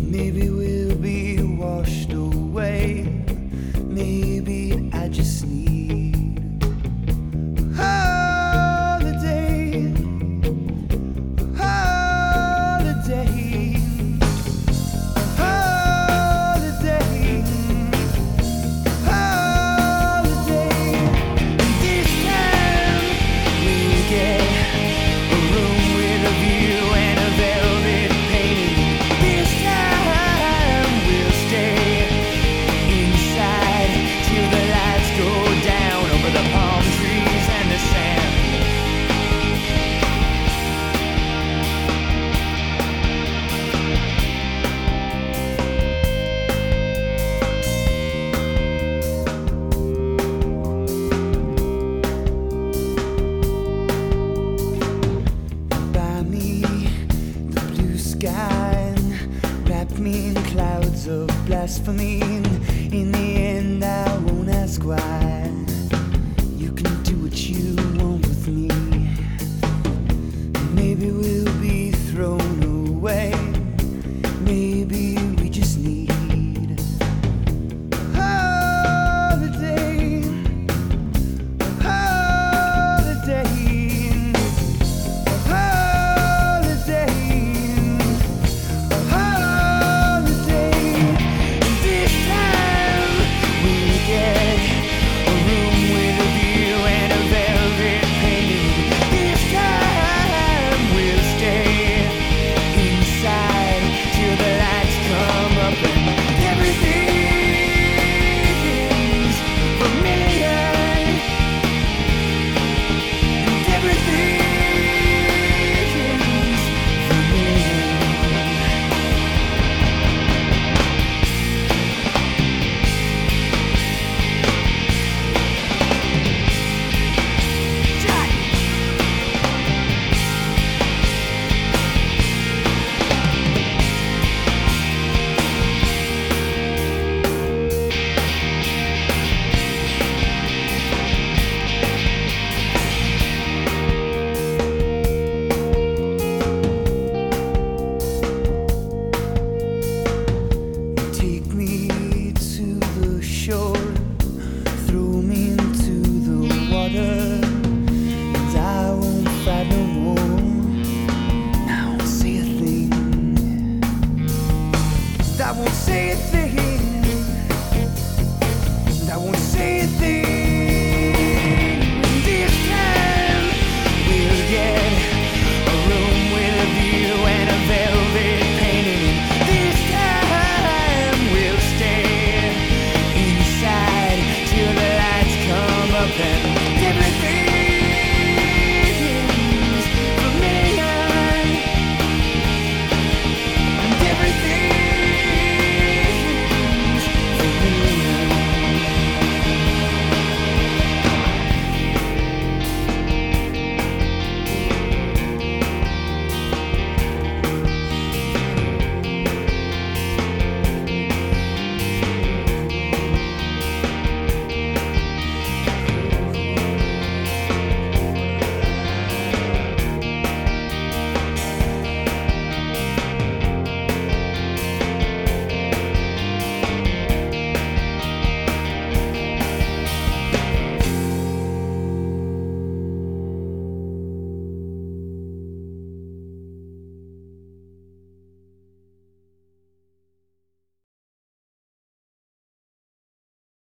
Maybe we'll be washed away. Maybe I just need a holiday, a holiday, a holiday, a holiday. And this time we'll get a room with a view and a velvet painting. This time we'll stay inside till the lights go down over the palm trees and the sand. Buy me the blue sky and wrap me in clouds of blasphemy. In the end, I won't ask why. You can do what you want with me. Maybe we'll be thrown away. Maybe we just need a holiday, a holiday, a holiday, a holiday. And this time we'll get a room with a view and a velvet painting. This time we'll stay inside till the lights come up and everything's familiar and everything's familiar. Jack! Take me to the shore, throw me into the water, and I won't fight no more. I won't say a thing. I won't say a thing.